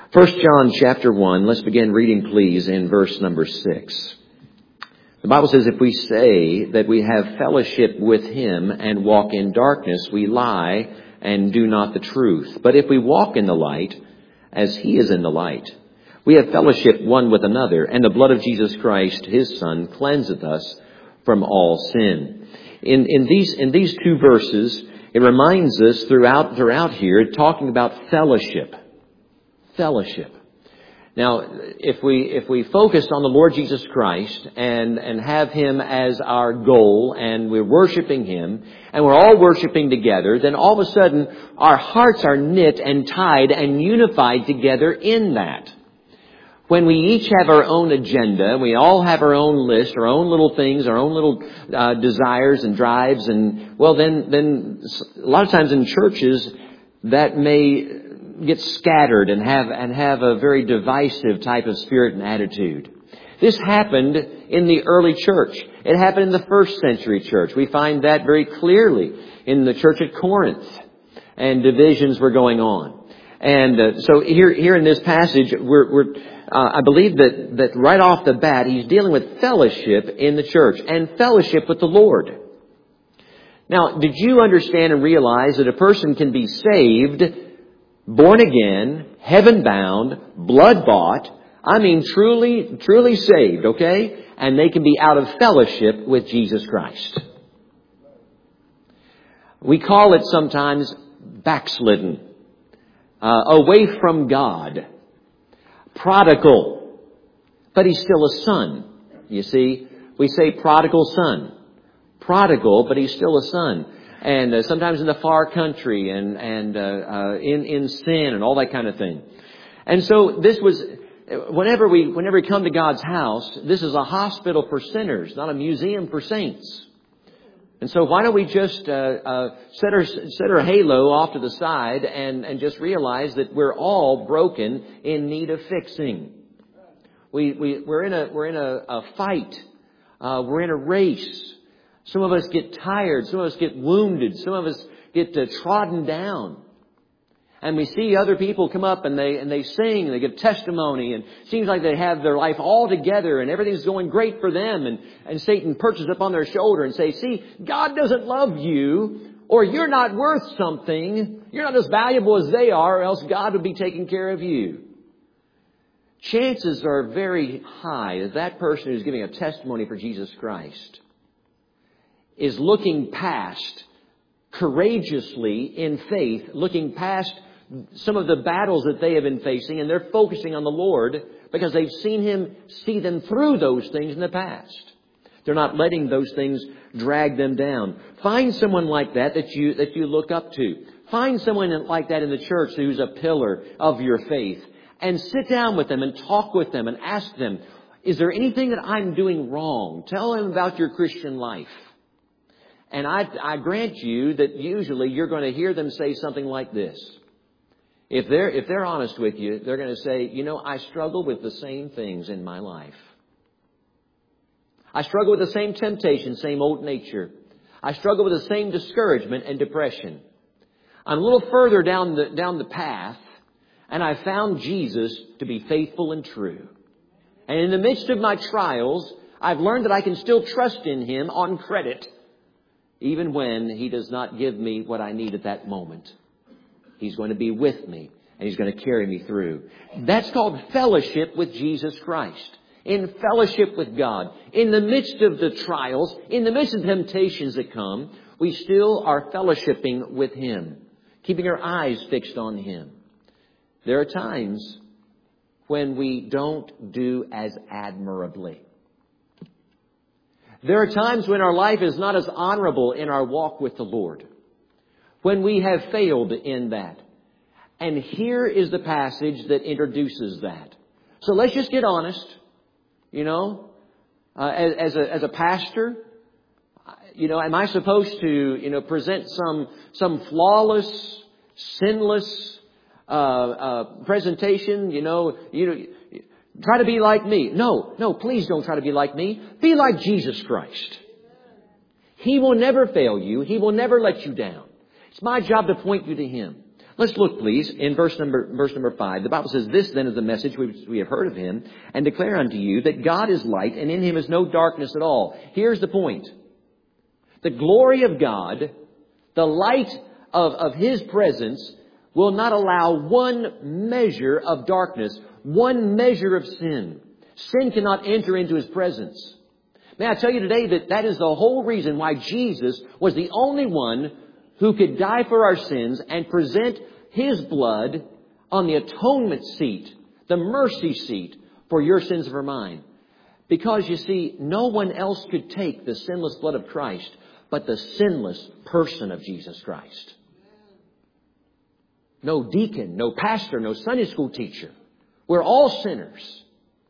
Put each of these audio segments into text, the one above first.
1 John chapter 1, let's begin reading please in verse number 6. The Bible says, if we say that we have fellowship with Him and walk in darkness, we lie and do not the truth. But if we walk in the light, as He is in the light, we have fellowship one with another, and the blood of Jesus Christ, His Son, cleanseth us from all sin. In these two verses, it reminds us throughout here, talking about fellowship. Fellowship. Now, if we focus on the Lord Jesus Christ and have Him as our goal, and we're worshiping Him, and we're all worshiping together, then all of a sudden our hearts are knit and tied and unified together in that. When we each have our own agenda, we all have our own list, our own little things, our own little desires and drives, and well, then a lot of times in churches that may get scattered and have a very divisive type of spirit and attitude. This happened in the early church. It happened in the first century church. We find that very clearly in the church at Corinth, and divisions were going on. And so here in this passage, I believe that right off the bat, he's dealing with fellowship in the church and fellowship with the Lord. Now, did you understand and realize that a person can be saved, born again, heaven bound, blood bought, truly saved, okay? And they can be out of fellowship with Jesus Christ. We call it sometimes backslidden, away from God, prodigal, but he's still a son. You see, we say prodigal son, prodigal, but he's still a son. And sometimes in the far country and in sin and all that kind of thing. And so this was, whenever we come to God's house, this is a hospital for sinners, not a museum for saints. And so why don't we just set our halo off to the side and just realize that we're all broken, in need of fixing. We're in a fight. We're in a race. Some of us get tired. Some of us get wounded. Some of us get trodden down. And we see other people come up and they sing and they give testimony, and it seems like they have their life all together and everything's going great for them. And Satan perches up on their shoulder and says, see, God doesn't love you, or you're not worth something. You're not as valuable as they are, or else God would be taking care of you. Chances are very high that person who's giving a testimony for Jesus Christ is looking past, courageously in faith, looking past some of the battles that they have been facing, and they're focusing on the Lord because they've seen Him see them through those things in the past. They're not letting those things drag them down. Find someone like that you look up to. Find someone like that in the church who's a pillar of your faith, and sit down with them and talk with them and ask them, is there anything that I'm doing wrong? Tell them about your Christian life. And I grant you that usually you're going to hear them say something like this. If they're honest with you, they're going to say, I struggle with the same things in my life. I struggle with the same temptation, same old nature. I struggle with the same discouragement and depression. I'm a little further down the path, and I found Jesus to be faithful and true. And in the midst of my trials, I've learned that I can still trust in Him on credit, even when He does not give me what I need at that moment. He's going to be with me, and He's going to carry me through. That's called fellowship with Jesus Christ. In fellowship with God. In the midst of the trials, in the midst of the temptations that come, we still are fellowshipping with Him, keeping our eyes fixed on Him. There are times when we don't do as admirably. There are times when our life is not as honorable in our walk with the Lord, when we have failed in that. And here is the passage that introduces that. So let's just get honest. As a pastor, am I supposed to, present some flawless, sinless presentation? Try to be like me. No, please don't try to be like me. Be like Jesus Christ. He will never fail you. He will never let you down. It's my job to point you to Him. Let's look, please, in verse number 5. The Bible says, "This then is the message which we have heard of him, and declare unto you that God is light, and in him is no darkness at all." Here's the point. The glory of God, the light of his presence, will not allow one measure of darkness, one measure of sin. Sin cannot enter into his presence. May I tell you today that that is the whole reason why Jesus was the only one who could die for our sins and present his blood on the atonement seat, the mercy seat for your sins and for mine. Because, you see, no one else could take the sinless blood of Christ but the sinless person of Jesus Christ. No deacon, no pastor, no Sunday school teacher. We're all sinners.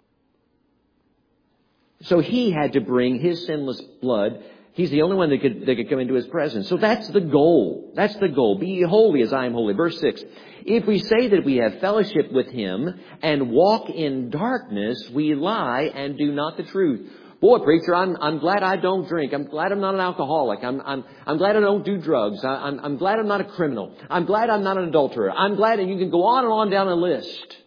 So he had to bring his sinless blood. He's the only one that could come into his presence. So that's the goal. That's the goal. Be ye holy as I am holy. Verse 6. If we say that we have fellowship with him and walk in darkness, we lie and do not the truth. Boy, preacher, I'm glad I don't drink. I'm glad I'm not an alcoholic. I'm glad I don't do drugs. I'm glad I'm not a criminal. I'm glad I'm not an adulterer. I'm glad, and you can go on and on down a list.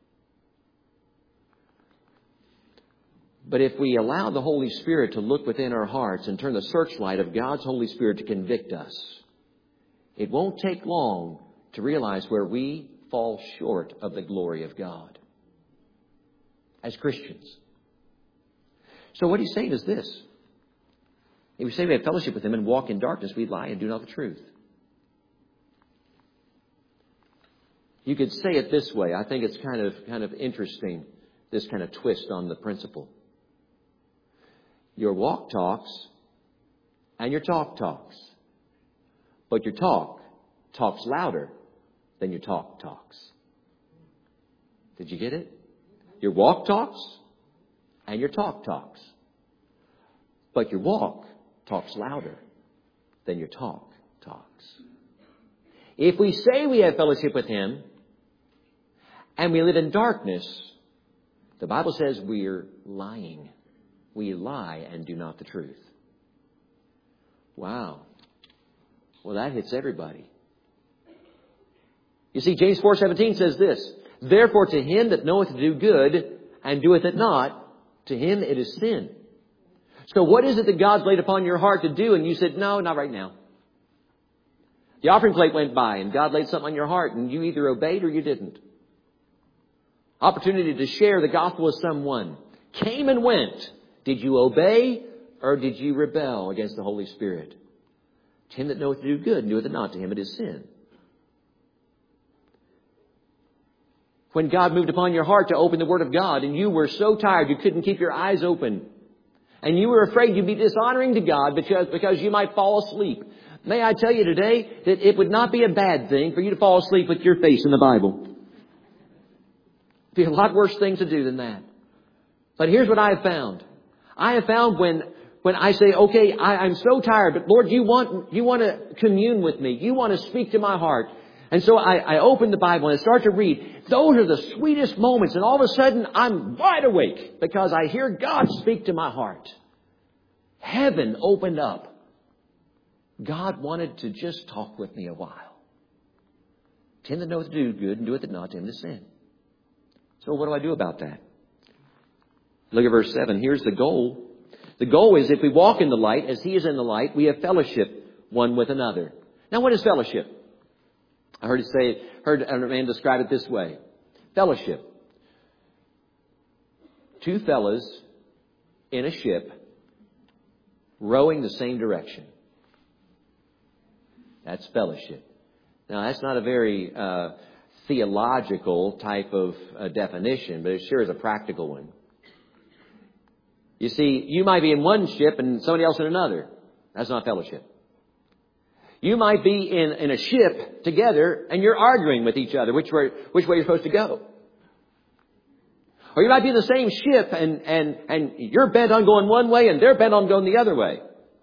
But if we allow the Holy Spirit to look within our hearts and turn the searchlight of God's Holy Spirit to convict us, it won't take long to realize where we fall short of the glory of God as Christians. So what he's saying is this. If we say we have fellowship with him and walk in darkness, we lie and do not the truth. You could say it this way. I think it's kind of interesting, this kind of twist on the principle. Your walk talks and your talk talks. But your talk talks louder than your talk talks. Did you get it? Your walk talks and your talk talks. But your walk talks louder than your talk talks. If we say we have fellowship with him and we live in darkness, the Bible says we're lying. We lie and do not the truth. Wow. Well, that hits everybody. You see, James 4:17 says this, "Therefore to him that knoweth to do good and doeth it not, to him it is sin." So what is it that God's laid upon your heart to do and you said, no, not right now? The offering plate went by and God laid something on your heart and you either obeyed or you didn't. Opportunity to share the gospel with someone came and went. Did you obey or did you rebel against the Holy Spirit? To him that knoweth to do good and doeth it not, to him it is sin. When God moved upon your heart to open the Word of God and you were so tired you couldn't keep your eyes open and you were afraid you'd be dishonoring to God because you might fall asleep. May I tell you today that it would not be a bad thing for you to fall asleep with your face in the Bible. It'd be a lot worse things to do than that. But here's what I have found. I have found when I say, okay, I'm so tired, but Lord, you want to commune with me. You want to speak to my heart. And so I open the Bible and I start to read. Those are the sweetest moments. And all of a sudden, I'm wide awake because I hear God speak to my heart. Heaven opened up. God wanted to just talk with me a while. To him that knoweth to do good and doeth it not, to him to sin. So what do I do about that? Look at verse 7. Here's the goal. The goal is if we walk in the light as he is in the light, we have fellowship one with another. Now what is fellowship? I heard a man describe it this way. Fellowship. Two fellas in a ship rowing the same direction. That's fellowship. Now that's not a very theological type of definition, but it sure is a practical one. You see, you might be in one ship and somebody else in another. That's not fellowship. You might be in a ship together and you're arguing with each other which way you're supposed to go. Or you might be in the same ship and you're bent on going one way and they're bent on going the other way.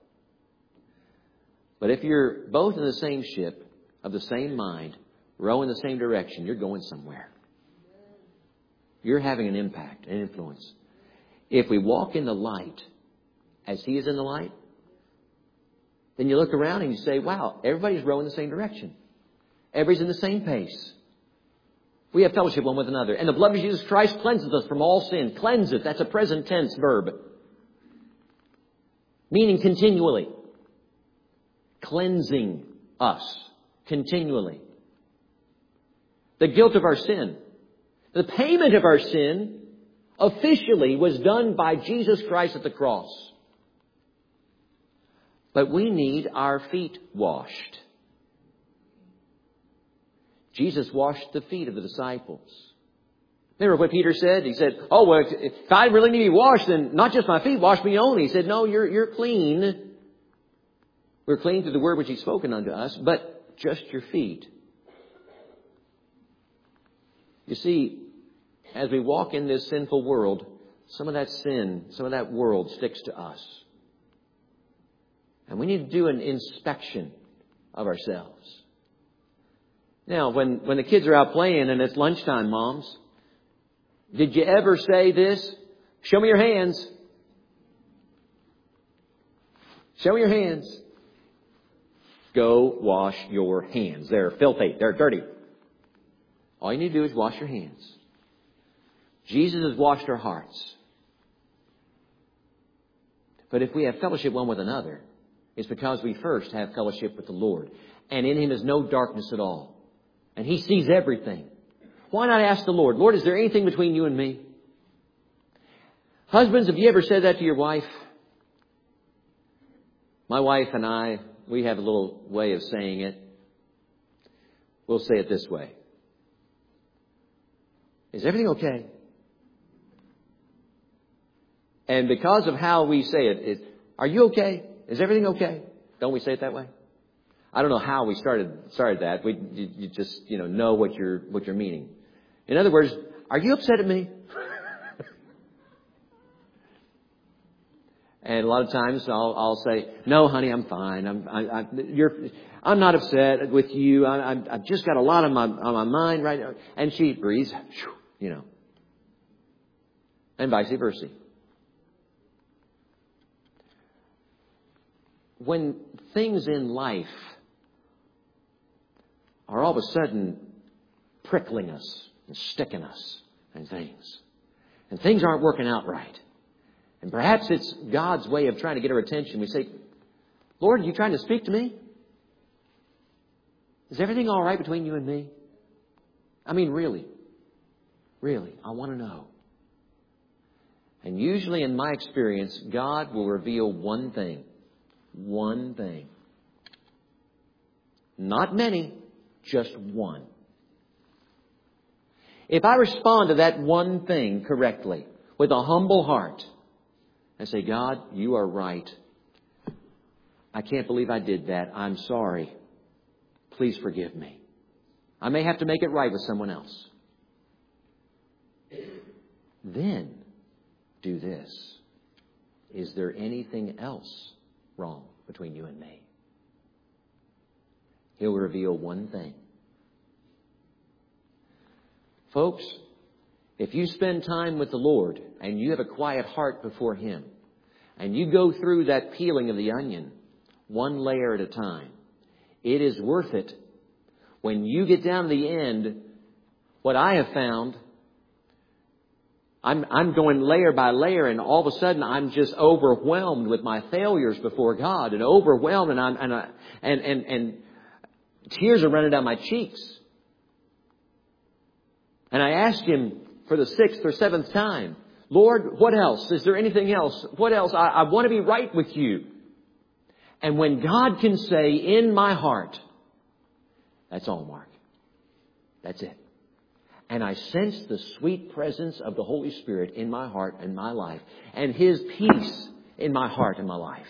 But if you're both in the same ship, of the same mind, rowing the same direction, you're going somewhere. You're having an impact, an influence. If we walk in the light as he is in the light, then you look around and you say, wow, everybody's rowing the same direction. Everybody's in the same pace. We have fellowship one with another. And the blood of Jesus Christ cleanses us from all sin. Cleanses, that's a present tense verb. Meaning continually. Cleansing us continually. The guilt of our sin. The payment of our sin officially was done by Jesus Christ at the cross. But we need our feet washed. Jesus washed the feet of the disciples. Remember what Peter said? He said, oh, well, if I really need to be washed, then not just my feet, wash me only. He said, no, you're clean. We're clean through the word which He's spoken unto us, but just your feet. You see, as we walk in this sinful world, some of that sin, some of that world sticks to us. And we need to do an inspection of ourselves. Now, when the kids are out playing and it's lunchtime, moms, did you ever say this? Show me your hands. Show me your hands. Go wash your hands. They're filthy. They're dirty. All you need to do is wash your hands. Jesus has washed our hearts. But if we have fellowship one with another, it's because we first have fellowship with the Lord. And in Him is no darkness at all. And He sees everything. Why not ask the Lord, Lord, is there anything between you and me? Husbands, have you ever said that to your wife? My wife and I, we have a little way of saying it. We'll say it this way. Is everything okay? And because of how we say it, are you okay? Is everything okay? Don't we say it that way? I don't know how we started that. You just know what you're meaning. In other words, are you upset at me? And a lot of times I'll say, no, honey, I'm fine. I'm not upset with you. I've just got a lot on my mind right now. And she breathes, and vice versa. When things in life are all of a sudden prickling us and sticking us and things aren't working out right. And perhaps it's God's way of trying to get our attention. We say, Lord, are you trying to speak to me? Is everything all right between you and me? I mean, really, I want to know. And usually in my experience, God will reveal one thing. One thing. Not many, just one. If I respond to that one thing correctly, with a humble heart, and say, God, you are right. I can't believe I did that. I'm sorry. Please forgive me. I may have to make it right with someone else. Then, do this. Is there anything else wrong between you and me? He'll reveal one thing. Folks, if you spend time with the Lord and you have a quiet heart before Him and you go through that peeling of the onion one layer at a time, it is worth it. When you get down to the end, what I have found, I'm going layer by layer, and all of a sudden I'm just overwhelmed with my failures before God, and overwhelmed, and tears are running down my cheeks. And I asked Him for the 6th or 7th time, Lord, what else? Is there anything else? What else? I want to be right with you. And when God can say in my heart, that's all, Mark. That's it. And I sense the sweet presence of the Holy Spirit in my heart and my life, and His peace in my heart and my life.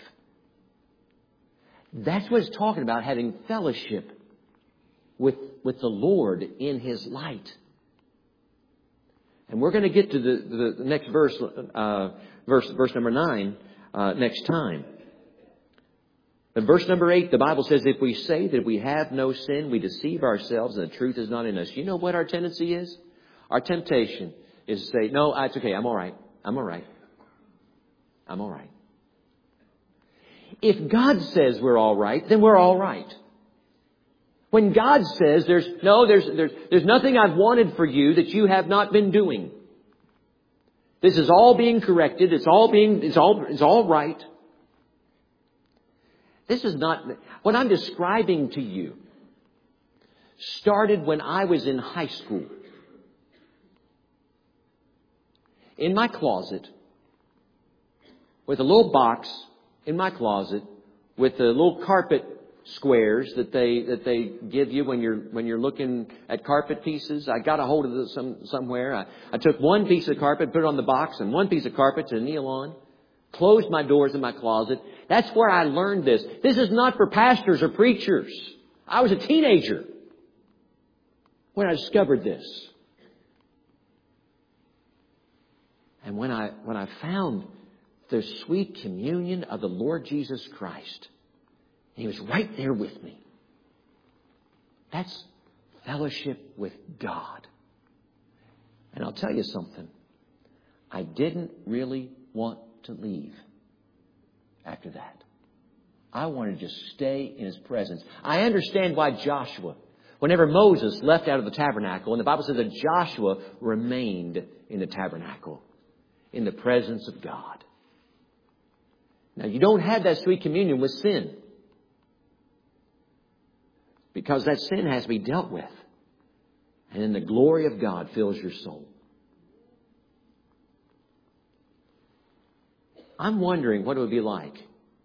That's what it's talking about, having fellowship with the Lord in His light. And we're going to get to the next verse number 9, next time. In verse number 8, the Bible says, if we say that we have no sin, we deceive ourselves and the truth is not in us. You know what our tendency is? Our temptation is to say, no, it's okay. I'm all right. I'm all right. I'm all right. If God says we're all right, then we're all right. When God says there's nothing I've wanted for you that you have not been doing. This is all being corrected. It's all right. This is not, what I'm describing to you started when I was in high school. In my closet, with a little box in my closet, with the little carpet squares that they give you when you're looking at carpet pieces. I got a hold of this somewhere. I took one piece of carpet, put it on the box, and one piece of carpet to kneel on. Closed my doors in my closet. That's where I learned this. This is not for pastors or preachers. I was a teenager when I discovered this. And when I found the sweet communion of the Lord Jesus Christ, He was right there with me. That's fellowship with God. And I'll tell you something. I didn't really want to leave after that. I wanted to just stay in His presence. I understand why Joshua, whenever Moses left out of the tabernacle, and the Bible says that Joshua remained in the tabernacle, in the presence of God. Now, you don't have that sweet communion with sin, because that sin has to be dealt with. And then the glory of God fills your soul. I'm wondering what it would be like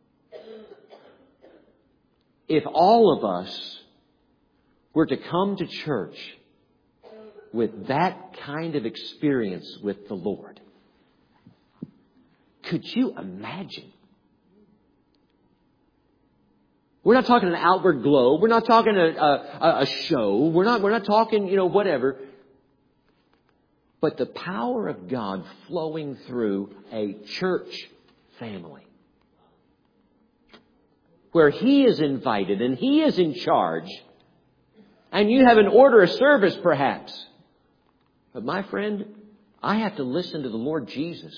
if all of us were to come to church with that kind of experience with the Lord. Could you imagine? We're not talking an outward glow. We're not talking a show. We're not talking, whatever. But the power of God flowing through a church family, where He is invited and He is in charge, and you have an order of service perhaps. But my friend, I have to listen to the Lord Jesus.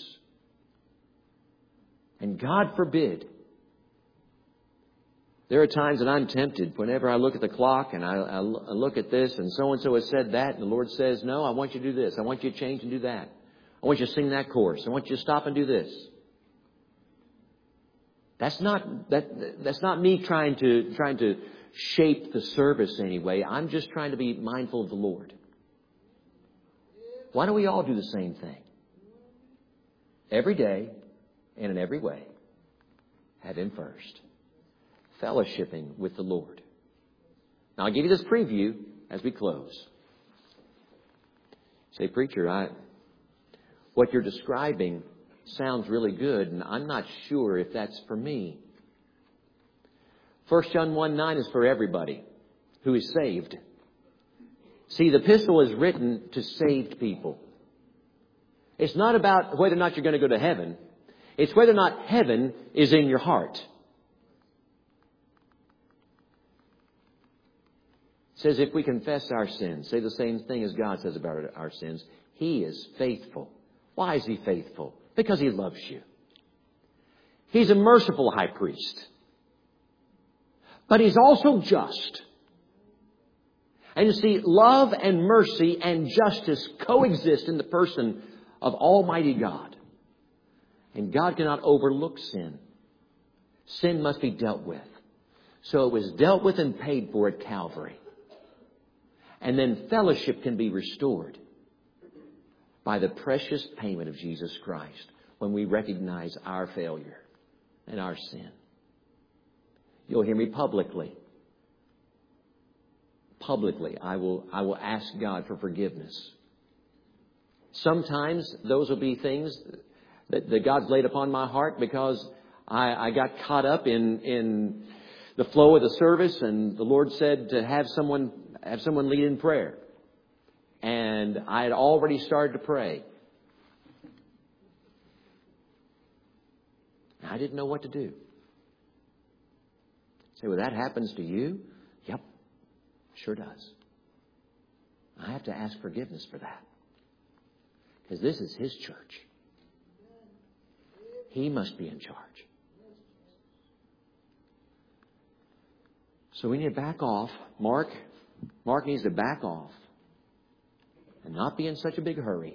And God forbid, there are times that I'm tempted whenever I look at the clock and I look at this and so has said that, and the Lord says, no, I want you to do this. I want you to change and do that. I want you to sing that chorus. I want you to stop and do this. That's not me trying to shape the service anyway. I'm just trying to be mindful of the Lord. Why don't we all do the same thing? Every day and in every way, have Him first. Fellowshipping with the Lord. Now, I'll give you this preview as we close. Say, preacher, what you're describing sounds really good, and I'm not sure if that's for me. 1 John 1:9 is for everybody who is saved. See, the epistle is written to saved people. It's not about whether or not you're going to go to heaven. It's whether or not heaven is in your heart. It says if we confess our sins, say the same thing as God says about our sins, He is faithful. Why is He faithful? Because He loves you. He's a merciful high priest. But He's also just. And you see, love and mercy and justice coexist in the person of Almighty God. And God cannot overlook sin. Sin must be dealt with. So it was dealt with and paid for at Calvary. And then fellowship can be restored by the precious payment of Jesus Christ when we recognize our failure and our sin. You'll hear me publicly. Publicly, I will ask God for forgiveness. Sometimes those will be things that God's laid upon my heart because I got caught up in the flow of the service, and the Lord said to have someone lead in prayer. And I had already started to pray. I didn't know what to do. Say, well, that happens to you? Yep, sure does. I have to ask forgiveness for that. Because this is His church. He must be in charge. So we need to back off. Mark needs to back off and not be in such a big hurry.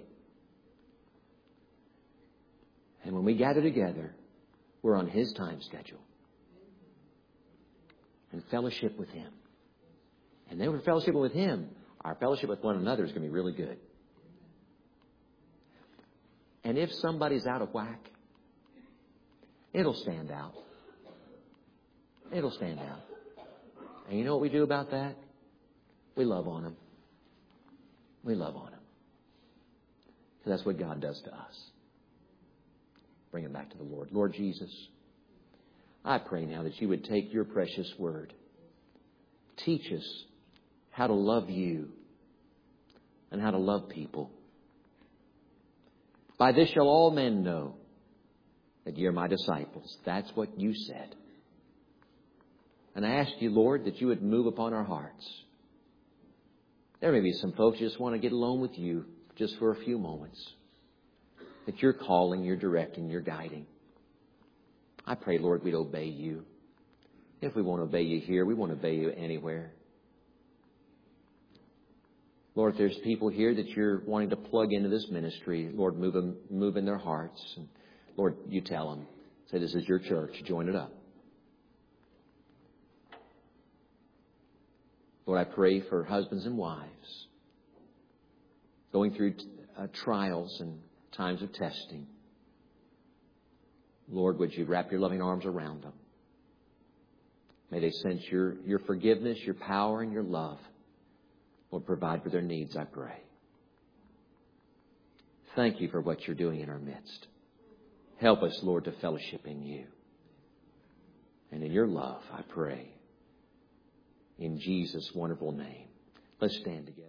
And when we gather together, we're on His time schedule. And fellowship with Him. And then we're fellowshipping with Him. Our fellowship with one another is going to be really good. And if somebody's out of whack, it'll stand out. It'll stand out. And you know what we do about that? We love on them. We love on them. So that's what God does to us. Bring them back to the Lord. Lord Jesus, I pray now that You would take Your precious word. Teach us how to love You and how to love people. By this shall all men know that Ye are My disciples. That's what You said. And I ask You, Lord, that You would move upon our hearts. There may be some folks who just want to get alone with You just for a few moments. That You're calling, You're directing, You're guiding. I pray, Lord, we'd obey You. If we won't obey You here, we won't obey You anywhere. Lord, if there's people here that You're wanting to plug into this ministry, Lord, move in their hearts. And Lord, You tell them. Say, this is Your church. Join it up. Lord, I pray for husbands and wives going through trials and times of testing. Lord, would You wrap Your loving arms around them? May they sense Your forgiveness, Your power, and Your love. Lord, provide for their needs, I pray. Thank You for what You're doing in our midst. Help us, Lord, to fellowship in You. And in Your love, I pray. In Jesus' wonderful name. Let's stand together.